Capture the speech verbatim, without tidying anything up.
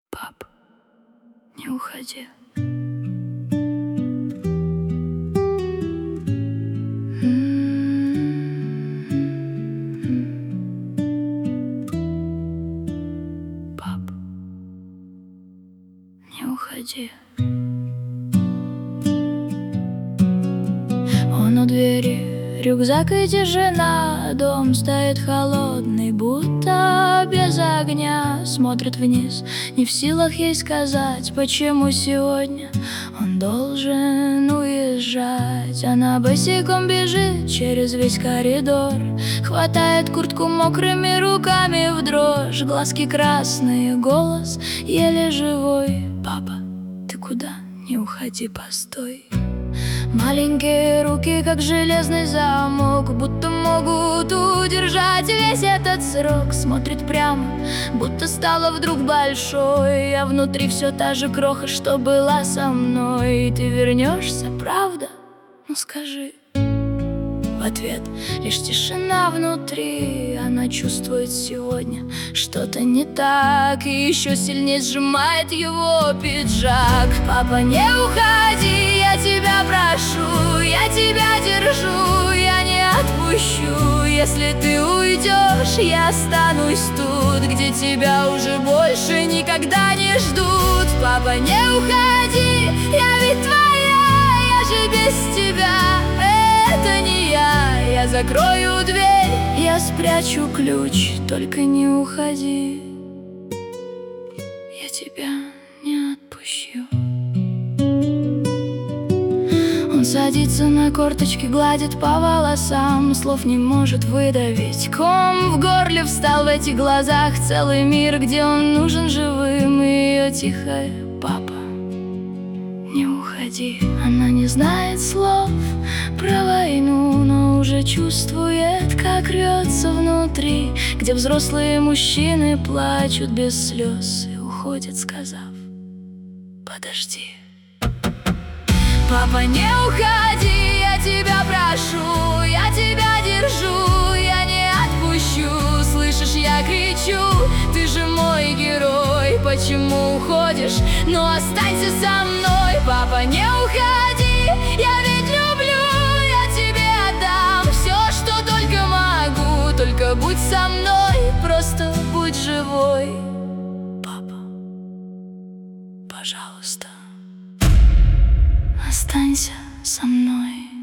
Пап, не уходи. Пап, не уходи. Он у двери, рюкзак и тишина. Дом стоит холодный, будто без огня. Смотрит вниз, не в силах ей сказать, почему сегодня он должен уезжать. Она босиком бежит через весь коридор, хватает куртку мокрыми руками в дрожь. Глазки красные, голос еле живой. Папа, ты куда? Не уходи, постой. Маленькие руки, как железный замок, будто могут удержать весь этот срок. Смотрит прямо, будто стала вдруг большой, а внутри все та же кроха, что была со мной. Ты вернешься, правда? Ну скажи. В ответ лишь тишина внутри. Она чувствует сегодня что-то не так, и еще сильнее сжимает его пиджак. Папа, не уходи, я тебя прошу, я тебя держу, я не отпущу. Если ты уйдешь, я останусь тут, где тебя уже больше никогда не ждут. Папа, не уходи, я ведь твоя, я же без тебя. Это не я, я закрою дверь, я спрячу ключ, только не уходи. Я тебя не отпущу. Он садится на корточки, гладит по волосам, слов не может выдавить. Ком в горле встал в этих глазах, целый мир, где он нужен живым. И ее тихое: папа, не уходи. Она не знает слов про войну, но уже чувствует, как рвется внутри, где взрослые мужчины плачут без слез и уходят, сказав: подожди. Папа, не уходи, я тебя прошу, я тебя держу, я не отпущу. Слышишь, я кричу, ты же мой герой. Почему уходишь? Ну останься со мной. Папа, не уходи, я ведь люблю, я тебе отдам все, что только могу. Только будь со мной, просто будь живой. Папа, пожалуйста, останься со мной.